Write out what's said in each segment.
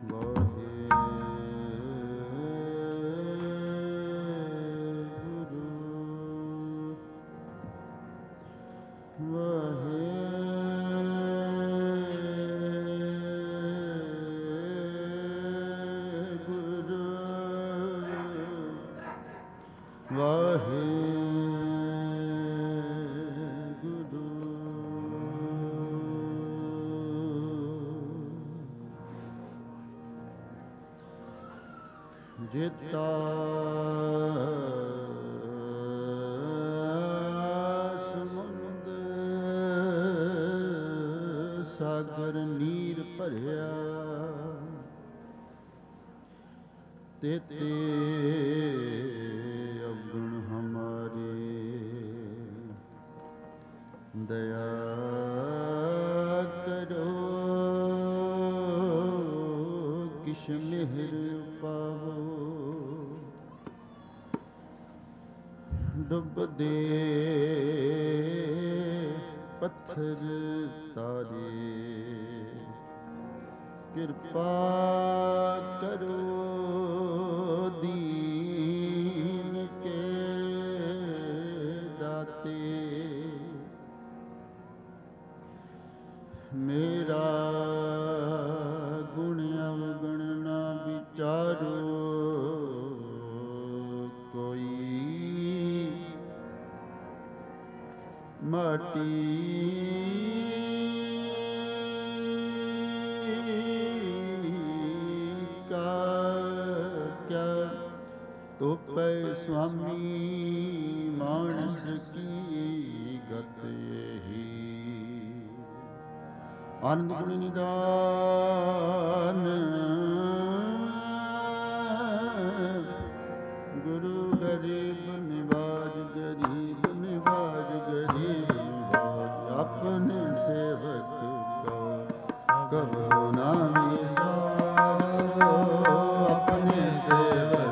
ਜਿਤਾ ਸਮੁੰਦ ਸਾਗਰ ਨੀਰ ਭਰਿਆ ਤੇਤੇ ਅਵਗੁਣ ਹਮਾਰੇ ਦਇਆ ਕਰੋ ਕਿਛ ਮਿਹਰ ਪਾਵੋ ਡੁੱਬਦੇ ਪੱਥਰ ਤਾਰੇ ਕਿਰਪਾ ਕਰੋ ਦੀਨ ਕੇ ਦਾਤੇ ਮੇਰਾ ਗੁਣ ਅਵਗੁਣ ਨਾ ਵਿਚਾਰੋ ਕੋਈ ਮਾਟੀ ਤੋਪੈ ਸੁਆਮੀ ਮਾਨਸ ਕੀ ਗਤ ਇਹੀ ਆਨੰਦ ਗੁਣ ਨਿਦਾਨ ਗੁਰੂ ਗਰੀਬ ਨਿਵਾਜ ਗਰੀਬ ਨਿਵਾਜ ਗਰੀਬ ਨਿਵਾਜ ਆਪਣੇ ਸੇਵਕ ਕੋ ਕਬਹੁ ਨਾ ਵਿਸਾਰੋ ਆਪਣੇ ਸੇਵਕ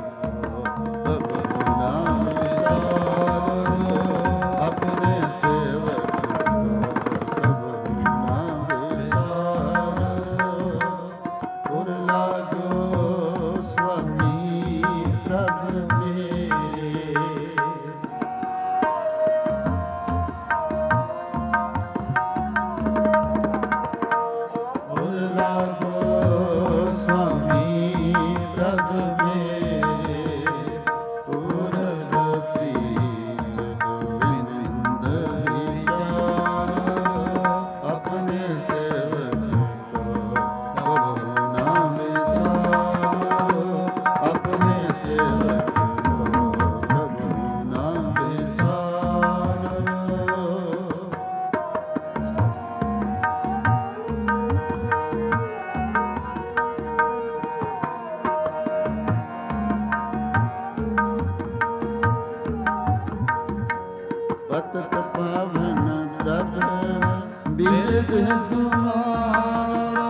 ਪਤਿਤ ਪਾਵਨ ਪ੍ਰਭ ਬਿਰਧ ਤੁਮਾਰਾ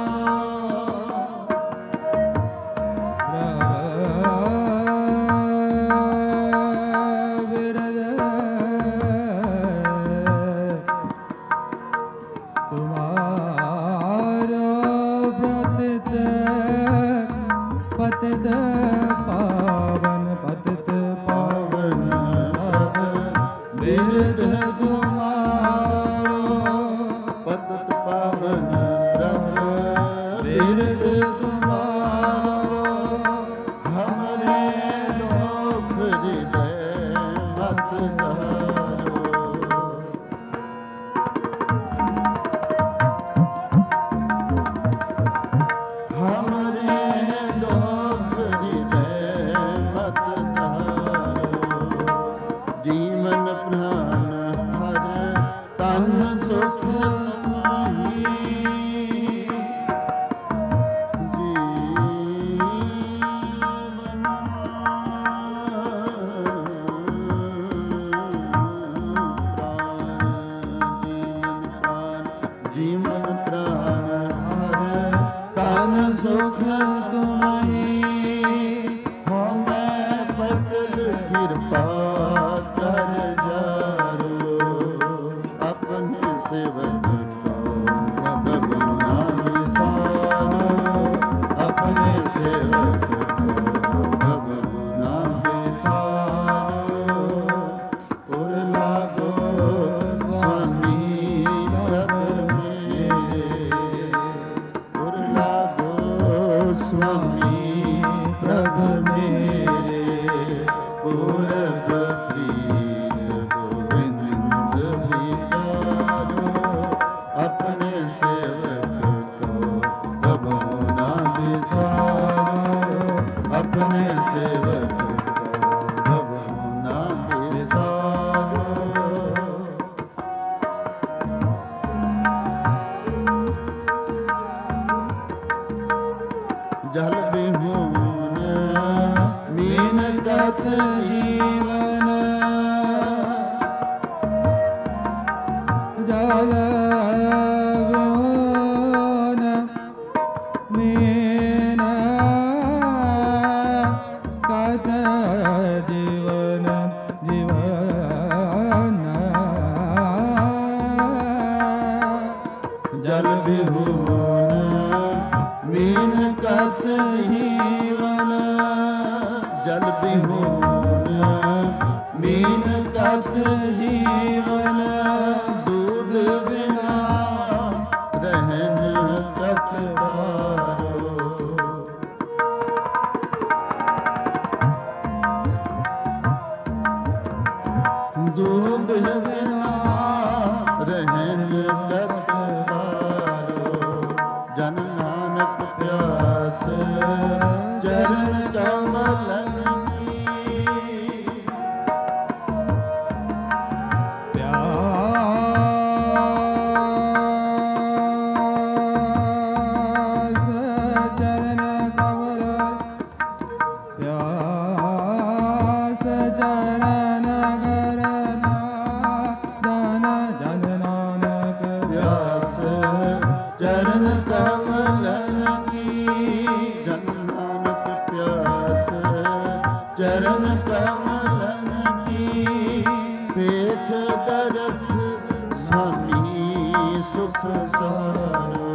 ਬਿਰਧ ਤੁਮਾਰਾ ਪਤਿਤ ਪਾਵਨ ਪਤਿਤ ਪਾਵਨ ਬਿਰਧ ਤੁਮਾਰਾ ਪਤਿਤ ਪਾਵਨ ਪ੍ਰਭ ਬਿਰਧ ਤੁਮਾਰਾ ਹਮਰੇ ਲੋਕ ਹਿਰਦੈ ਮਤ ਧਾਰੋ ਹਮਰੇ ਲੋਕ ਹਿਰਦੈ ਮਤ ਧਾਰੋ ਜੀਵਨ ਪ੍ਰਾਨ ਹਰ ਤਨ ਸੁਖ ਮਾਹੀ ਜੀਵਨ ਪ੍ਰਾਨ ਹਰ ਤਨ ਸੁਖ ਤੁਮਾਹੀ ਹੋ ਮੈਂ ਪਤਲ ਕਿਰਪਾ ਕਰ ਜਾਰੋ ਆਪਣੇ ਸੇਵਕ ਕੋ ਕਬਹੁ ਨਾ ਵਿਸਾਰੋ स्वामी प्रभ मेरे पूरब प्रीत गोविंद विचारो अपने सेवक को कबहु न बिसारो अपने सेवक को कबहु न बिसारो जल बिहुन मीन गत जीवन जल बिहुन मीन गत जीवन जीवन जल बिहुन मीन कत जीवन जल बिहुन मीन कत जीवन दूध बिना रहन कत बारो दूध बिना रहन कत बारो जन नानक प्यास चरण कमलन की प्यास चरण कमल प्यास चरण करना जन जन नानक प्यास चरण कमलन की जन नानक प्यास चरण कमलन की पेख दरस स्वामी सुख सारो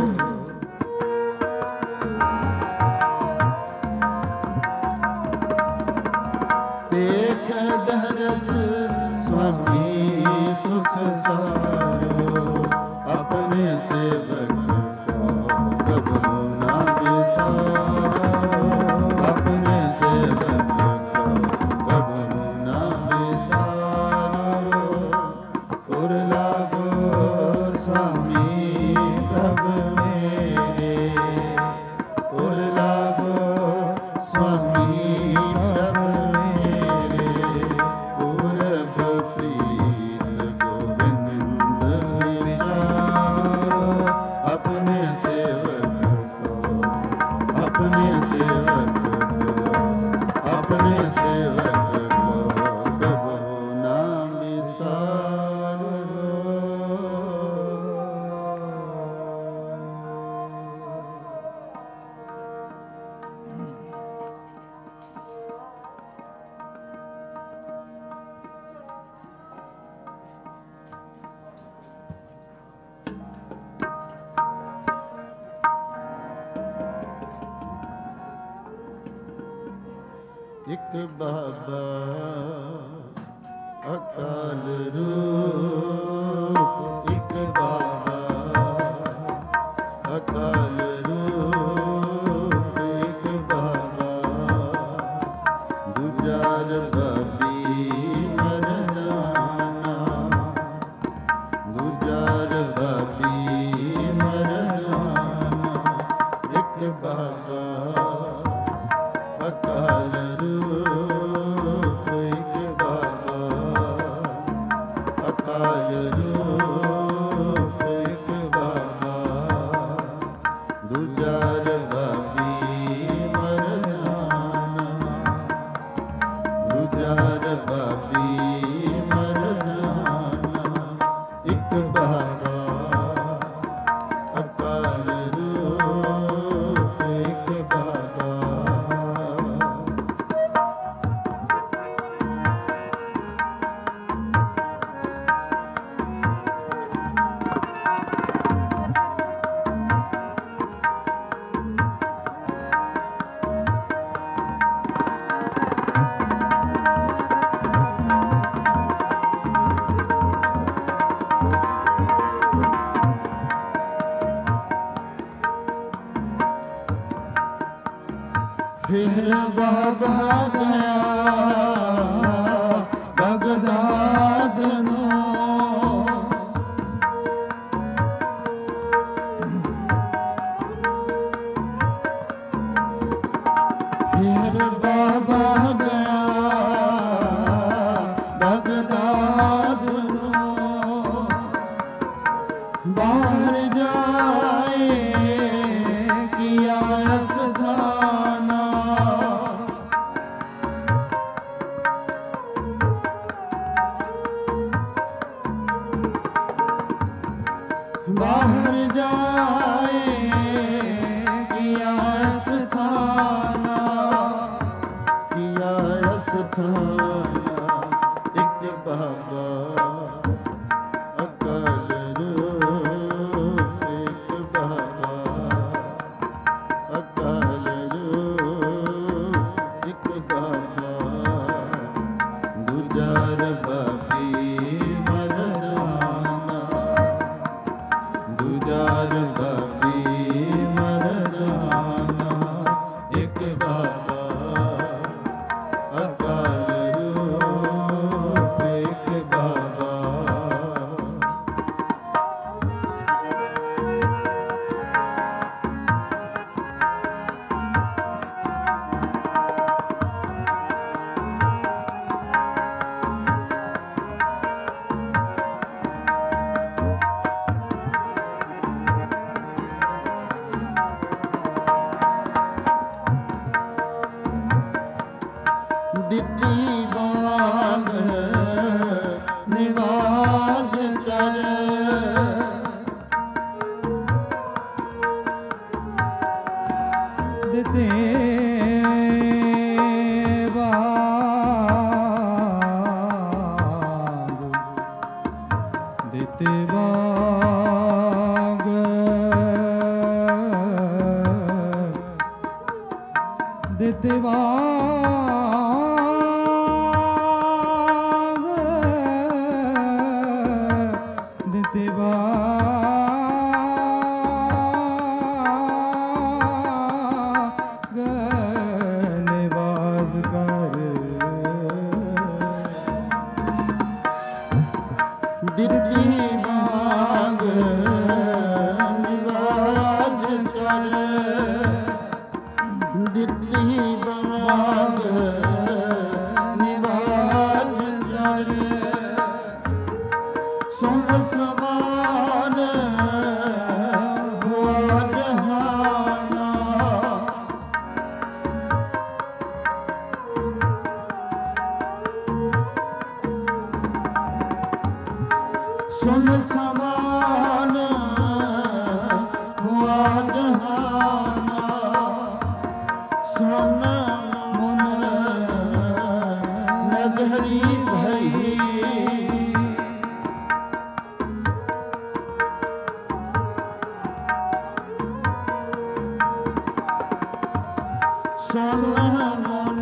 पेख दरस स्वामी सुख सारो अपने सेवक को कबहु न बिसारो अपने सेवक को कबहु न बिसारो उर लागो स्वामी प्रभ मेरे उर लागो स्वामी प्रभ मेरे पूरब प्रीत गोविंद विचारो अपने सेवक को अपने सेवक को कबहु न बिसारो ਇੱਕ ਬਾਬਾ ਅਕਾਲ ਰੂਪ ਇੱਕ ਬਾਬਾ ਅਕਾਲ ਰੂਪ ਇੱਕ ਬਾਬਾ ਦੂਜਾ ਰਬਾਬੀ ਮਰਦਾਨਾ ਦੂਜਾ ਰਬਾਬੀ ਮਰਦਾਨਾ ਇੱਕ ਬਾਬਾ ਅਕਾਲ ਰੂਪ ਇੱਕ ਬਾਬਾ ਅਕਾਲ ਰੂਪ ਇੱਕ ਬਾਬਾ ਦੂਜਾ ਰਬਾਬੀ ਮਰਦਾਨਾ ਦੂਜਾ ਰਬਾਬੀ ਮਰਦਾਨਾ ਇੱਕ ਬਾਬਾ ਅਕਾਲ ਰੂਪ ਇੱਕ ਬਾਬਾ ਫਿਰ ਬਾਬਾ ਗਿਆ ਬਗਦਾਦ ਨੂੰ, ਫਿਰ ਬਾਬਾ ਗਿਆ ਬਗਦਾਦ ਨੂੰ, ਬਾਹਰ ਜਾਏ ਕੀਆ ਅਸਥਾਨਾ, ਬਾਹਰ ਜਾਏ ਕੀਆ ਅਸਥਾਨਾ, ਕੀਆ ਅਸਥਾਨਾ। ਇੱਕ ਬਾਬਾ ਅਕਾਲ ਰੂਪ, ਇੱਕ ਬਾਬਾ ਅਕਾਲ ਰੂਪ, ਇੱਕ ਬਾਬਾ ਦੂਜਾ ਰਬਾਬੀ ਮਰਦਾਨਾ, ਦੂਜਾ ਰਬਾਬੀ ਮਰਦਾਨਾ, ਇੱਕ ਬਾਬਾ ਅਕਾਲ ਰੂਪ, ਇੱਕ ਬਾਬਾ। ਦਿੱਤੀ ਬਾਗ ਨਿਵਾਸ ਕਰ, ਦਿੱਤੇ ਬਾਗ, ਦਿੱਤੇ ਬਾਗ, ਦਿੱਤੇ ਬਾਗ, ਦਿੱਤੇ ਬਾਗ, ਨਿਵਾਸ ਕਰ, ਦਿੱਤੀ ਬਾਗ ਨਿਵਾਸ ਕਰ, ਦਿੱਤੀ ਬਾਗ ਨਿਵਾਸ ਕਰ, ਸੁਖ ਸਮਾਨ ਹੋਆ ਜਹਾਨਾ, ਸੁਨ ਸਮਾਨ ਹੁਆ ਜਹਾਨਾ, ਸੁਨ ਮੁਨ ਨਗਰੀ ਭਈ, ਸੁਨ ਮੁਨ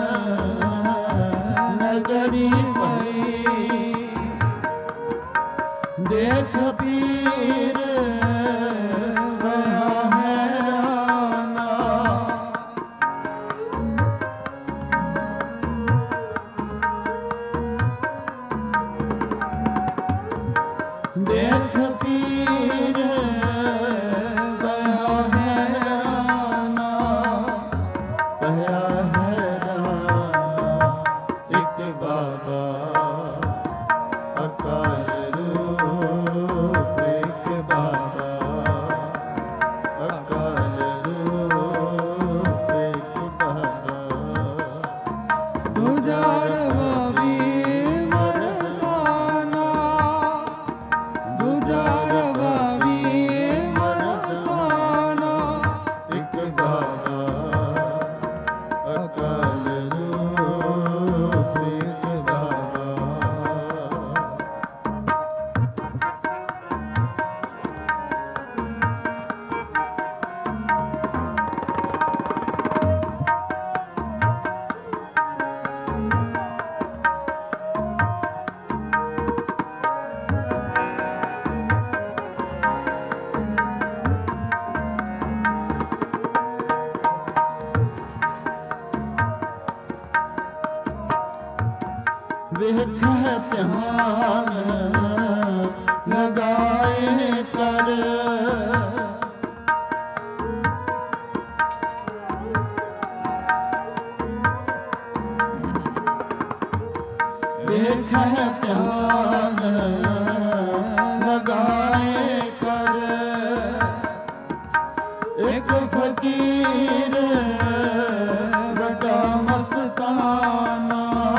ਨਗਰੀ ਭਈ, ਦੇਖ ਪੀਰ ਬਹਾ ਹੈਰਾਨਾ, ਦੇਖ ਪੀਰ ਬਹਾ ਹੈਰਾਨਾ, ਬਹਾ ਹੈਰਾਨਾ। ਇੱਕ ਬਾਬਾ ਅਕਾਲ ਰੂਪ, ਇੱਕ ਵੇਖੈ ਧਿਆਨ ਲਗਾਏ ਕਰ ਵੇਖੈ ਧਿਆਨ ਲਗਾਏ ਕਰ ਇੱਕ ਫਕੀਰ ਵੱਡਾ ਮਸਤਾਨਾ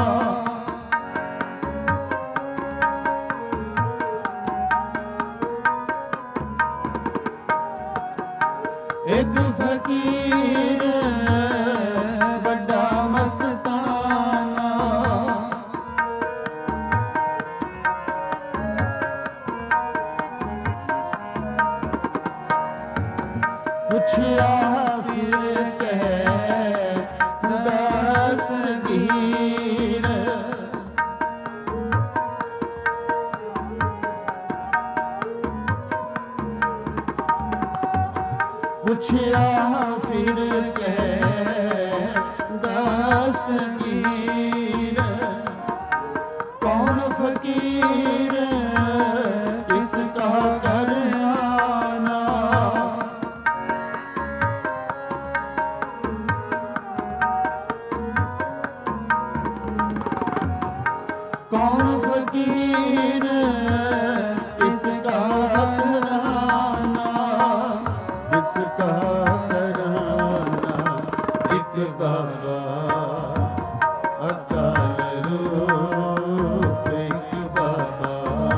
ਇੱਕ ਫਕੀਰ ਵੱਡਾ ਮਸਤਾਨਾ ਪੁੱਛਿਆ ਫਿਰ ਕਹਿ ਦਸਤਗੀਰ ਪੁੱਛਿਆ ਫਿਰ ਕਹਿ ਦਸਤਗੀਰ ਕੌਣ ਫਕੀਰ ਇਸ ਕਾ ਕਰਨਾ ਕੌਣ ਫਕੀਰ ਇਸ ਕਾ ਕਰਾਨਾ ਇਸ ਕਾ ਕਰਾਨਾ ਇੱਕ ਬਾਬਾ ਅਕਾਲ ਰੂਪ ਇੱਕ ਬਾਬਾ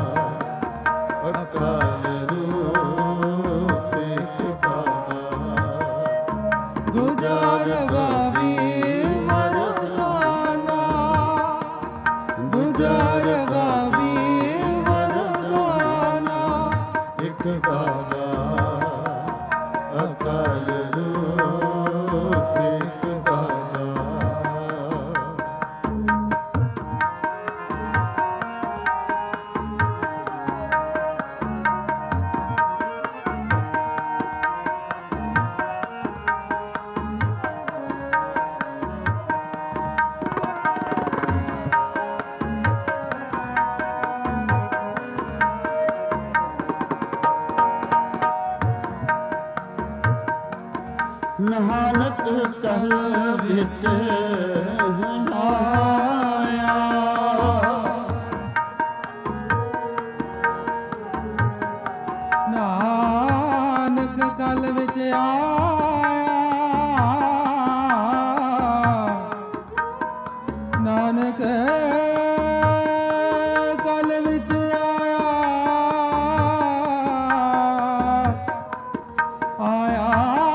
ਅਕਾਲ ਰੂਪ ਇੱਕ ਬਾਬਾ ਦੂਜਾ ਰਵਾਵੀ ਮਰਦਾਨਾ ਦੂਜਾ ਰਵਾਵੀ ਮਰਦਾਨਾ ਇੱਕ ਬਾਬਾ ਅਕਾਲ ਰੂਪ ਇੱਕ ਬਾਬਾ ਨਾਨਕ ਕਲ ਵਿੱਚ ਆਇਆ ਨਾਨਕ ਕਲ ਵਿੱਚ ਆਇਆ ਨਾਨਕ ਕਲ ਵਿੱਚ ਆਇਆ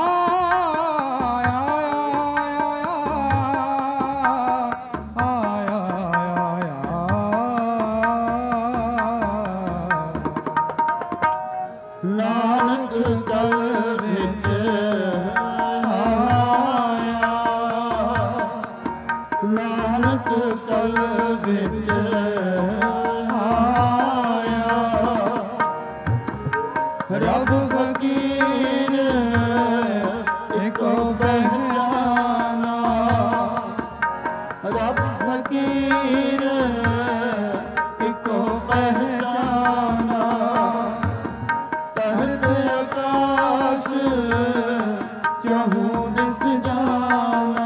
ਨਾਨਕ ਕਲ ਵਿੱਚ ਆਇਆ ਨਾਨਕ ਕਲ ਵਿੱਚ ਆਇਆ ਰੱਬ ਫਕੀਰ ਇੱਕੋ ਪਹਿਚਾਨਾ ਰੱਬ ਫਕੀਰ ਇੱਕੋ ਪਹਿਚਾਨਾ ਤਰਤ ਆਕਾਸ਼ ਚਹੂ ਦਿਸ ਜਾਨਾ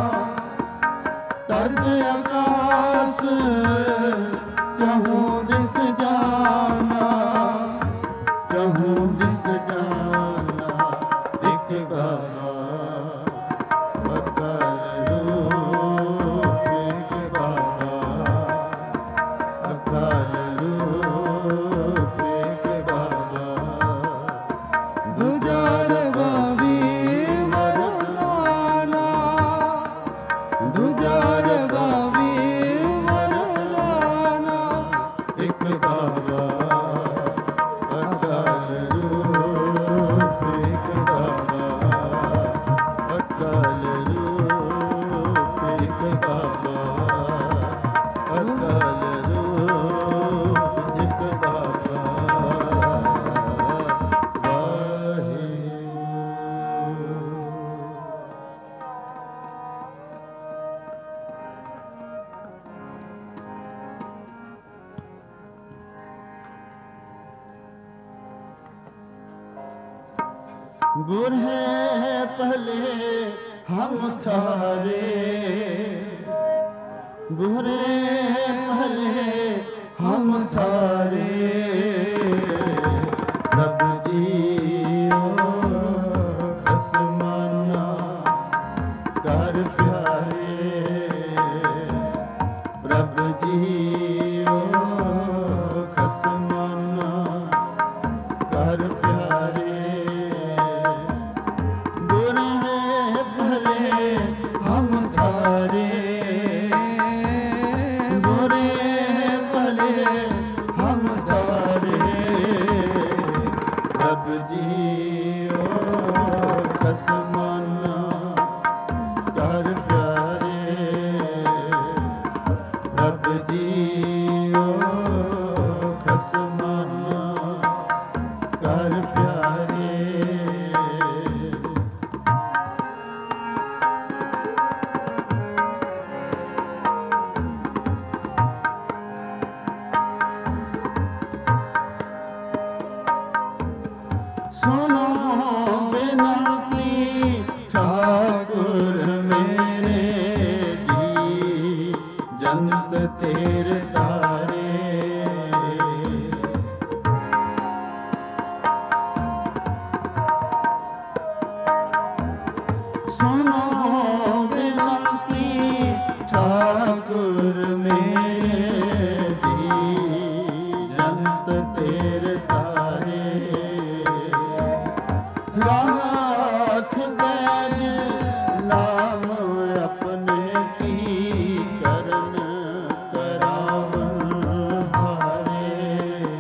ਤਰਤ ਆਕਾਸ਼ ਚਹੂ ਦਿਸ ਜਾਨਾ ਚਹੂ ਦਿਸ ਜਾਨਾ ਇੱਕ ਬਾਬਾ ਅਕਾਲ ਰੂਪ ਇੱਕ ਬਾਬਾ ਅਕਾਲ ਰੂਪ ਇੱਕ ਬਾਬਾ ਦੂਜਾ ਰਵਾਵੀ ਮਰਦਾਨਾ ਦੂਜਾ ਰਵਾਵੀ ਮਰਦਾਨਾ ਇੱਕ ਬਾਬਾ ਅਕਾਲ ਰੂਪ ਇੱਕ ਬਾਬਾ बुरे भले हम थारे, बुरे भले हम थारे, प्रभु जी ओ खसमाना कर प्यारे, प्रभु जी ओ खसमाना कर प्यारे, बुरे भले हम थारे, बुरे भले हम थारे, प्रभु जी ओ खसमाना कर प्यारे, प्रभु जी ओ खसमाना कर प्यारे। सुनो बिनती ठाकुर मेरे जी, जन्नत तेरे तारे, सुनो बिनती ठाकुर मेरे जी, जन्नत तेरे तारे, राख बैज नाम अपने की करन करावन हारे,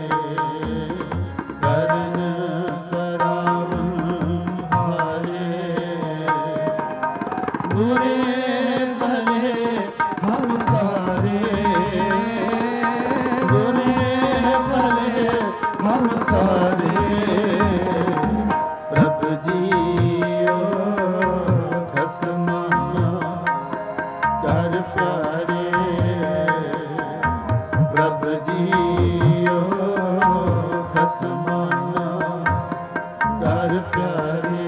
करन करावन हारे, बुरे भले हम थारे, बुरे भले हम थारे, प्रभु जी ओ खसमाना कर प्यारे, प्रभु जी ओ खसमाना कर प्यारे।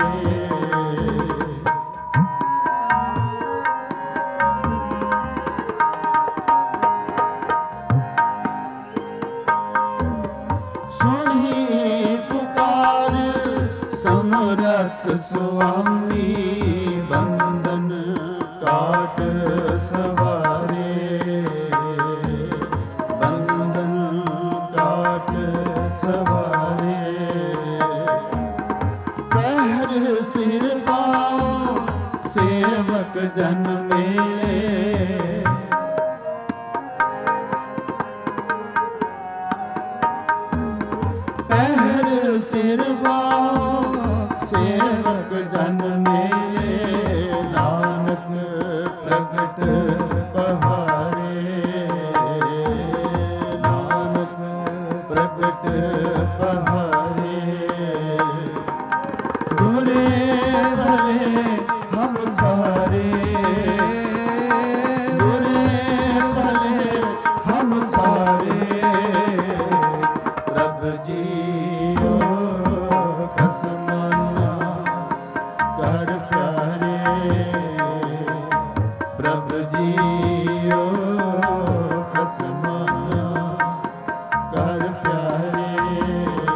सुनी पुकार समरथ स्वामी, बंधन काट सवारे, बंधन काट सवारे, पैर सिर पाओ सेवक जन मेरे, पैर सिर पाओ सेवक जन मेरे, नानक प्रगट पहारे, नानक प्रगट पहारे, बुरे भले हम थारे, बुरे भले हम थारे, प्रभु जी ओ खसमाना कर प्यारे, प्रभु जी ओ खसमाना कर प्यारे,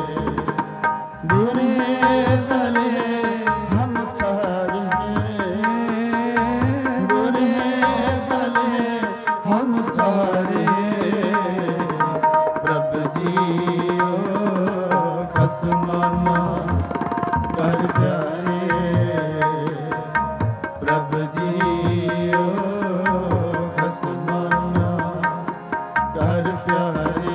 बुरे भले हम थारे, बुरे भले हम थारे, प्रभु जी ओ खसमाना कर प्यारे, प्रभु जी ओ खसमाना कर प्यारे।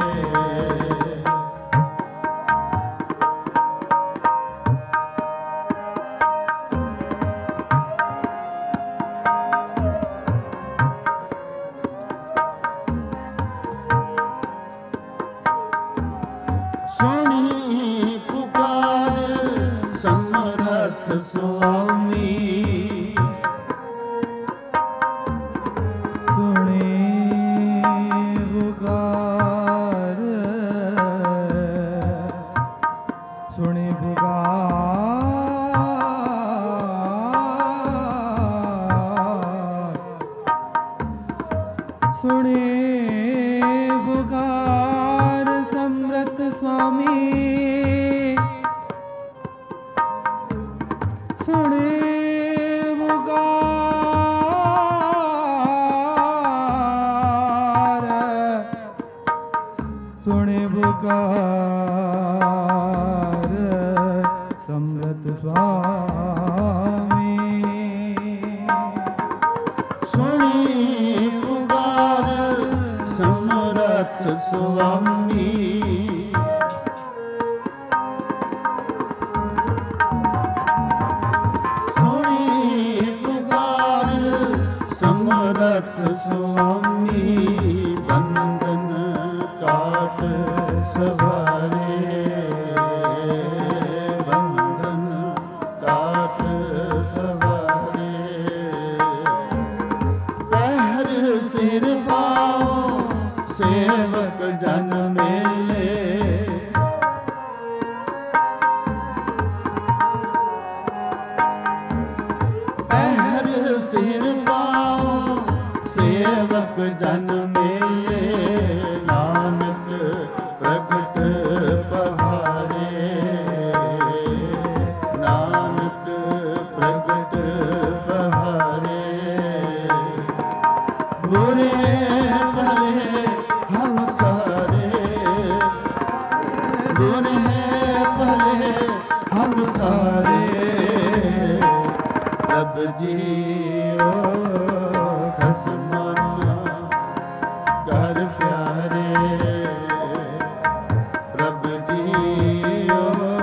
सुनी पुकार समरथ स्वामी, सुनी पुकार, सुनी पुकार ਸੁਆਮੀ ਸੋਹਣੀ ਪੁਕਾਰ ਸਮਰੱਥ ਸੁਆਮੀ ਬੰਧਨ ਕਾਟ ਸਵਾਰੇ ਬੰਧਨ ਕਾਟ ਸਵਾਰੇ ਪਹਿਰ ਸਿਰ ਪਾਓ ਸੇਵਕ ਜਨ ਮੇਲੇ ਪਹਿਰ ਸਿਰ ਪਾਓ ਸੇਵਕ ਜਨ ਮੇਲੇ ਨਾਨਕ ਪ੍ਰਗਟ ਪਹਾਰੇ ਨਾਨਕ ਪ੍ਰਗਟ ਪਹਾਰੇ ਬੁਰੇ ਭਲੇ ਹਮ ਸਾਰੇ ਬੁਰੇ ਭਲੇ ਹਮ ਸਾਰੇ ਪ੍ਰਭ ਜੀਓ ਖਸਮਾਨਾ ਘਰ ਪਿਆਰੇ ਪ੍ਰਭ ਜੀਓ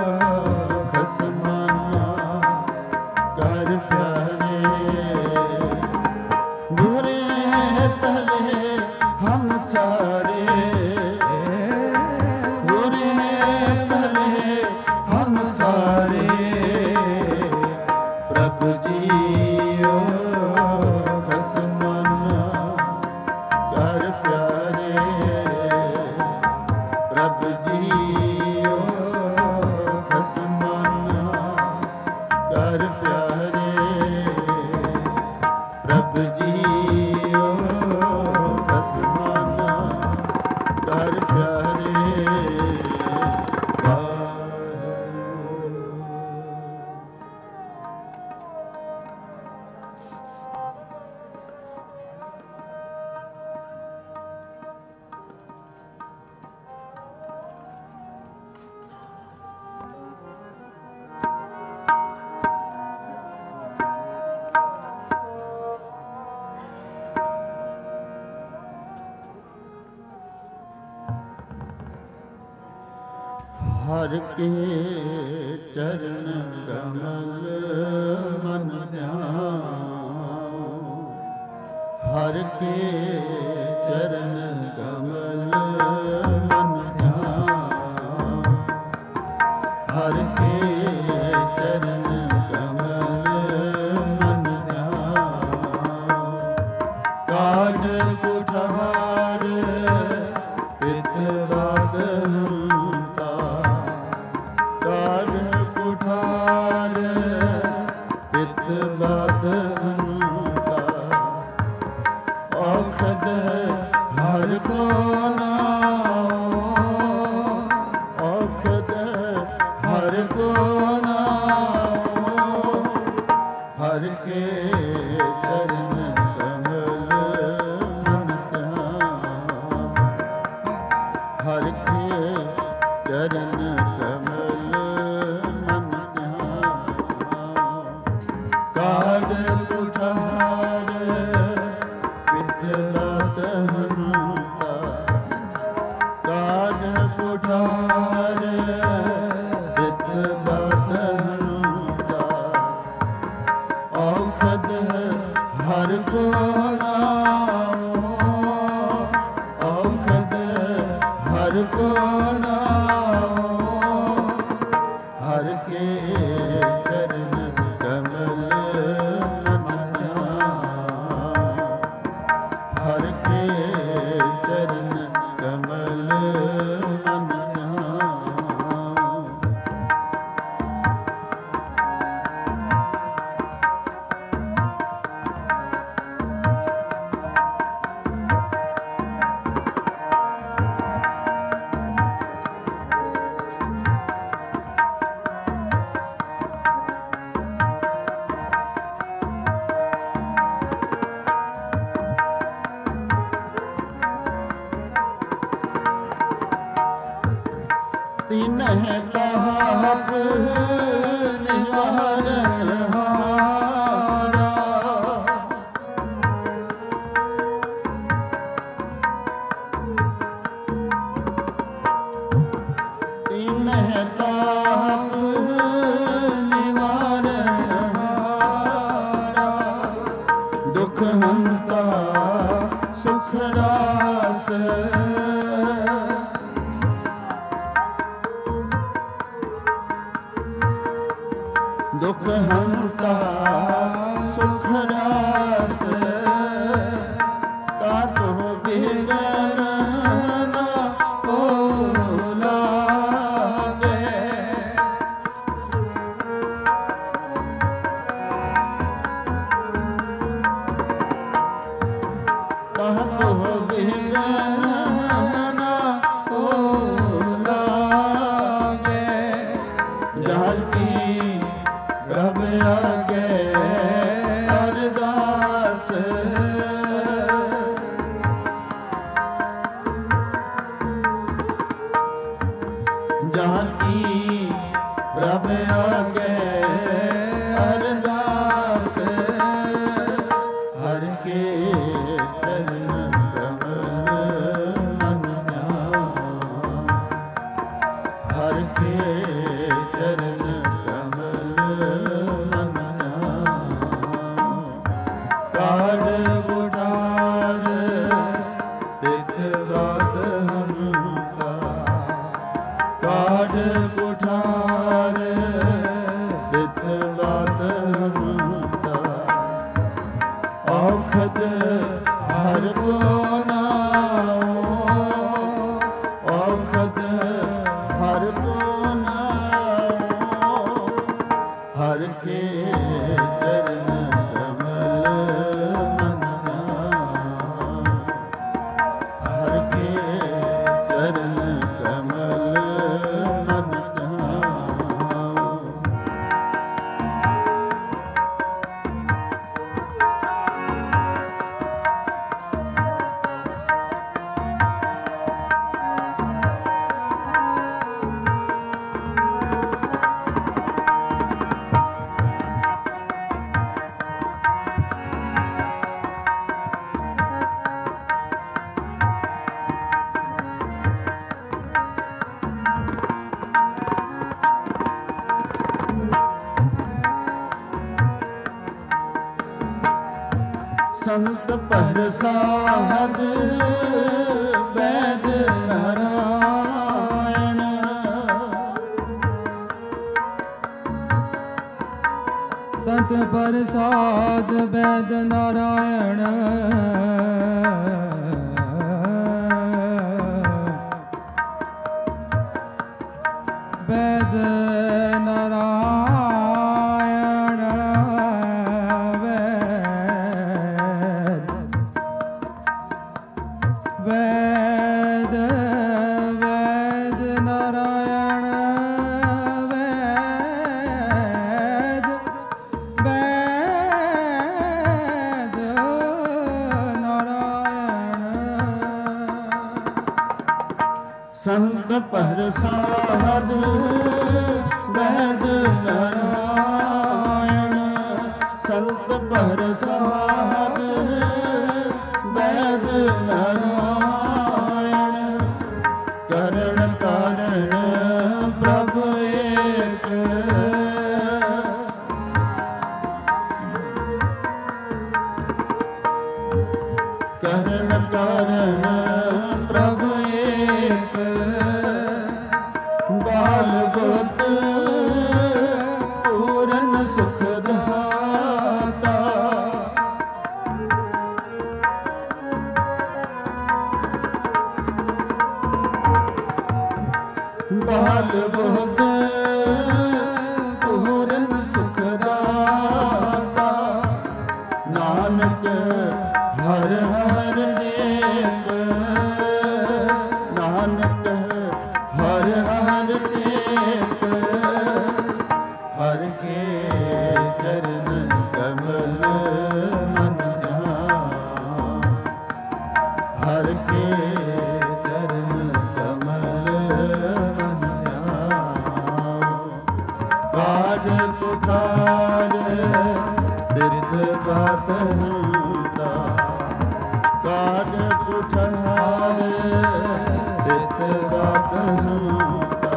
ਖਸਮਾਨਾ ਘਰ ਪਿਆਰੇ ਬੁਰੇ ਭਲੇ ਹਮ ਚਾਰੇ ਬੁਰੇ ਭਲੇ ਹਮ ਚਾਰੇ ਪ੍ਰਭ ਜੀਓ ਖਸਮਾਨਾ ਘਰ ਪਿਆਰੇ ਪ੍ਰਭ ਜੀਓ ਖਸਮਾਨਾ ਘਰ ਪਿਆਰੇ ਪ੍ਰਭ ਜੀਓ ਖਸਮਾਨਾ ਘਰ ਪਿਆਰੇ ਹਰ ਕੇ ਚਰਨ ਕਮਲ ਮਨ ਧਿਆਨ ਹਰ ਕੇ ਚਰਨ ਕਮਲ ਮਨ ਧਿਆਨ ਹਰ ਕੇ ਚਰਨ ਕਮਲ ਮਨ ਧਿਆਨ ਕਾਜ ਕੁਠਾਰ ਪਿਤ ਬਾਦ ਕਾਜ ਕੁਠਾਰ ਪਿਤ ਬਾਧਨਤਾ ਔਖਦ ਹਰ ਕੋ ਨਾਉ ਔਖਦ ਹਰ ਕੋ ਨਾਉ ਹਰ ਕੇ ਚਰਨ ਕਮਲ ਮਨ ਧਿਆਨ ਹਰ ਕੇ ਚਰਨ ਕਮਲ ਮਨ ਧਿਆਨ ਕਾਜ ਕੁਠਾਰ ਪਿਤ ਬਾਧਨਤਾ ਕਾਜ ਕੁਠਾਰ ਪਿਤ ਬਾਧਨਤਾ ਔਖਦ ਹਰ ਕੋ ਨਾਉ ਔਖਦ ਹਰ ਕੋ ਨਾਉ ਹਰ ਕੇ ਚਰਨ ਕਮਲ ਮਨ ਧਿਆਨ ਹਰ ਕੇ ਚਰਨ ਕਮਲ ਮਨ ਧਿਆਨ ਦੁਖ ਹੰਤਾ ਸੁਖ ਰਾਸ ਦੁਖ ਹੰਤਾ ਸੁਖ ਰਾਸ ਤਾਤੋ ਬਿਗਨ ਨਾ ਹੋ ਲਾਗੇ ਤਾਤੋ ਬਿਗਨ ਨਾ ਹੋ ਲਾਗੇ ਜਹ ਕੀ ਪ੍ਰਭ ਆਗੇ ਅਰਦਾਸ ਜਹਾਂ ਕੀ ਪ੍ਰਭ ਆਗੇ ਅਰਦਾਸ ਹਰ ਕੇ ਚਰਨ ਕਮਲ ਮਨ ਧਿਆਨ ਹਰ ਕੇ ਚਰਨ ਕਾਢ ਗੁਠਾਰ ਤਿਤ ਗਾਤ ਹੰਤਾ ਕਾਢ ਗੁਠਾਰ ਤਿਤ ਗਾਤ ਹੰਤਾ ਔਖਦ ਹਰ ਕੋ ਨਾਉ ਔਖਦ ਹਰ ਕੋ ਨਾਉ ਹਰ ਕੇ ਚਰਨ ਸੰਤ ਪਰਸਾਦ ਵੈਦ ਨਾਰਾਇਣ ਸੰਤ ਪਰਸਾਦ ਵੈਦ ਨਾਰਾਇਣ ਵੈਦ ਨਾਰਾਇਣ ਵੈਦ ਵੈਦ ਨਾਰਾਇਣ ਵੈਦ ਵੈਦ ਨਾਰਾਇਣ ਸੰਤ ਪਰਸਾਦ ਵੈਦ ਨਾਰਾਇਣ ਸੰਤ ਪਰਸਾਦ ਵੈਦ ਨਾਰਾਇਣ ਕਰਨ ਕਾਰਨ ਪ੍ਰਭ ਏਕ ਕਰਨ ਕਾਰਨ ਪ੍ਰਭ ਏਕ ਬਾਲ ਗੋਤ ਪੂਰਨ ਸੁਖ ਦਾਤਾ ਬਾਲ ਗੋਤ ਪੂਰਨ ਸੁਖ ਦਾਤਾ ਨਾਨਕ ਹਰ ਹਰ ਨੇਕ ਨਾਨਕ ਹਰ ਹਰ ਨੇਕ ਹਰ ਕੇ ਚਰਨ ਕਮਲ ਮਨ ਧਿਆਨ ਹਰ ਕੇ ਚਰਨ ਕਮਲ ਮਨ ਧਿਆਨ ਕਾਢ ਕੁਠਾਰ ਬਿਰਧ ਬਾਤ ਹੰਤਾ ਕਾਢ ਕੁਠਾਰ ਬਿਰਧ ਬਾਤ ਹੰਤਾ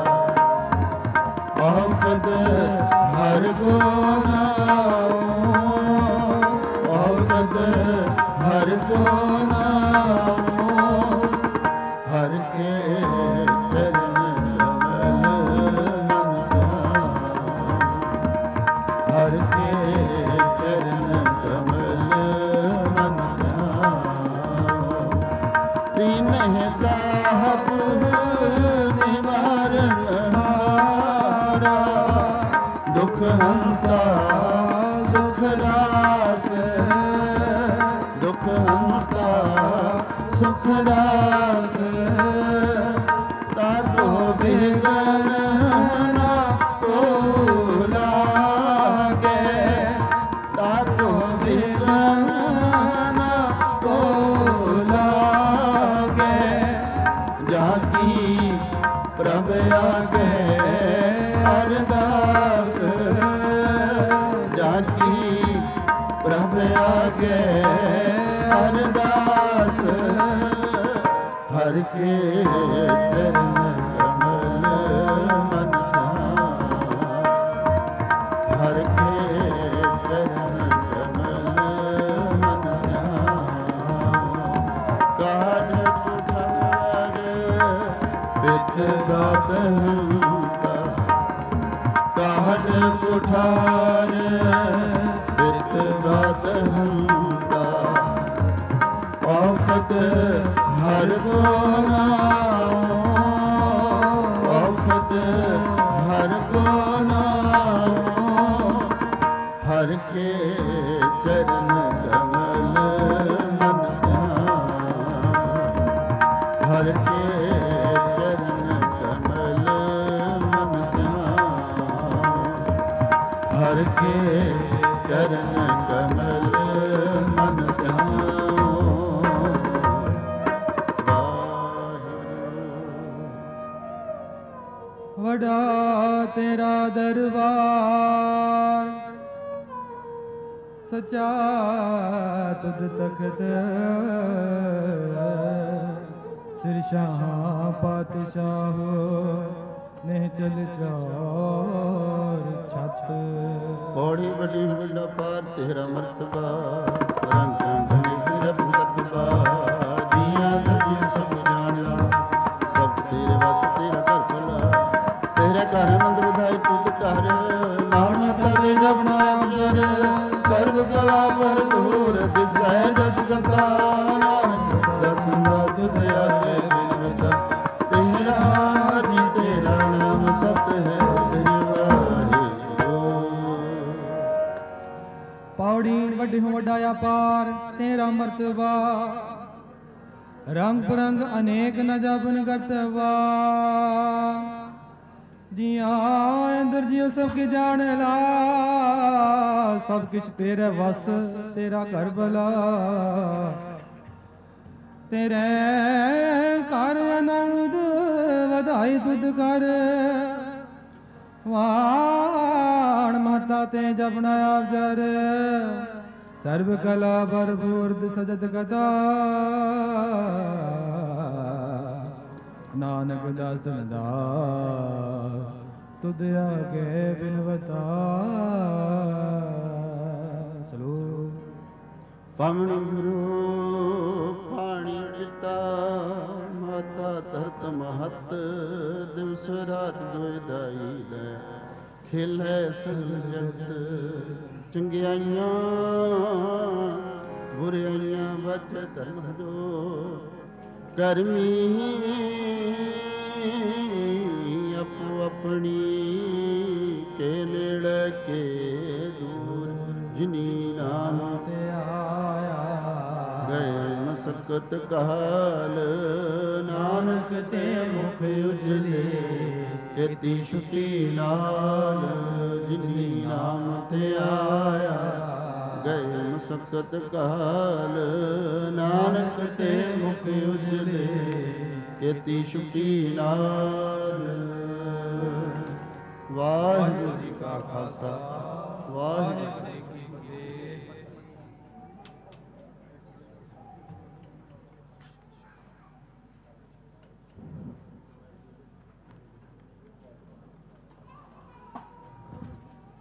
ਔਖਦ ਹਰ ਕੋ ਨਾਉ ਔਖਦ ਹੰਤਾ ਸੁਖ ਰਾਸ, ਦੁਖ ਹੰਤਾ ਸੁਖ ਰਾਸ, ਤਾਕੋ ਬਿਗਨ ਨਾ ਕੋ ਲਾਗੇ, ਤਾਕੋ ਬਿਗਨ ਨਾ ਕੋ ਲਾਗੇ, ਜਾਕੀ ਪ੍ਰਭ ਆਗੇ ਅਰਦਾਸ, ਜਾਕੀ ਪ੍ਰਭ ਆਗੇ ਅਰਦਾਸ, ਹਰ ਕੇ ਚਰਨ ਕਮਲ ਮਨ ਧਿਆਨ, ਹਰ ਕੇ ਚਰਨ ਕਮਲ ਮਨ ਧਿਆਨ, ਕਾਢ ਕੁਠਾਰ ਬਿਖ ਗਾਤ ਹੰਤਾ, ਕਾਢ ਕੁਠਾਰ ਬਿਖ ਗਾਤ ਹੰਤਾ, ਔਖਦ ਹਰ ਕੋ ਨਾਮ, ਔਖਦ ਹਰ ਕੋ ਨਾਮ, ਹਰ ਕੇ ਚਰਨ ਕਮਲ ਮਨ ਧਿਆਨ, ਹਰ ਕੇ ਚਰਨ ਕਮਲ ਮਨ ਧਿਆਨ, ਹਰ ਕੇ ਚਰਨ ਕਮਲ ਮਨ ਧਿਆਨ। ਵਡਾ ਤੇਰਾ ਦਰਬਾਰ, ਸਚਾ ਤੁਧ ਤਖਤ, ਸਿਰ ਸ਼ਾਹ ਪਾਤਸ਼ਾਹ ਨੇ ਚਲ ਚਾਰ ਛੱਤ। ਪੌੜੀ ਵੱਡੀ ਵੱਡਾ ਪਾਰ ਤੇਰਾ ਮਰਤਬਾ, ਰੰਗ ਰੰਗ ਰਬ ਰਤਬਾ, ਜੀਆਂ ਦਰਜੀਆਂ ਸਭ ਜਾਣਿਆ, ਸਭ ਤੇਰੇ ਵਸ ਤੇਰਾ ਘਰ ਭਲਾ, ਤੇਰੇ ਘਰ ਆਨੰਦ ਵਧਾਈ ਤੁਧ ਘਰ, ਨਾਮ ਮਾਤਾ ਦੇ ਜਪਨਾ ਅਵਸਰ, ਸਰਬ ਕਲਾ ਭਰਪੂਰ ਦਿਸੈ ਜਗ ਗਤਾ, ਨਾਨਕ ਦਸਨਾ ਤੁਧ ਆਗੇ ਬਿਨਵਤਾ, ਤੇਰਾ ਜੀ ਤੇਰਾ ਨਾਮ ਸਤ ਹੈ, ਸ੍ਰੀ ਵਾਹਿਗੁਰੂ। ਪੌੜੀ ਵੱਡੀ ਹੋ ਵੱਡਾ ਅਪਾਰ ਤੇਰਾ ਮਰਤਬਾ, ਰੰਗ ਬਰੰਗ ਅਨੇਕ ਨ ਜਪਨ ਕਰਤਵਾ, जिया अंदर जियो सब के जान ला, सब किछ तेरे वस तेरा घर भला, तेरे घर आनंद वधाई तुध कर, वाण माता ते जपना अवसर, सर्व कला भरपूर सजत कथा, नानक दासन दास तुद आगे बिनवता। ਪਵਨ ਗੁਰੂ ਪਾਣੀ ਚਿਤਾ, ਮਾਤਾ ਧਰਤ ਮਹਤ, ਦਿਵਸ ਰਾਤ ਦੁਇਦਾਈ ਲੈ, ਖੇਲੇ ਸਗਲ ਜਗਤ, ਚੰਗਿਆਈਆਂ ਬੁਰਾਈਆਂ ਬਚ ਧਰਮ ਜੋ, ਕਰਮੀ ਆਪੋ ਆਪਣੀ, ਕੇ ਨੇੜੇ ਕੇ ਦੂਰ, ਜਿਨੀ ਨਾਮ ਤੇ ਆਇਆ ਗਏ ਮਸਕਤ ਕਾਲ, ਨਾਨਕ ਤੇ ਮੁਖ ਉਜਲੇ, ਕੀਤੀ ਛੁਟੀ ਨਾਲ, ਜਿਨੀ ਨਾਮ ਤੇ ਆਇਆ ਗਏ ਮਸਕਤ ਕਾਲ, ਨਾਨਕ ਤੇ ਮੁਖ ਉਜਲੇ, ਕੀਤੀ ਛੁਟੀ ਨਾਲ। ਵਾਹਿਗੁਰੂ ਜੀ ਕਾ ਖਾਲਸਾ, ਵਾਹਿਗੁਰੂ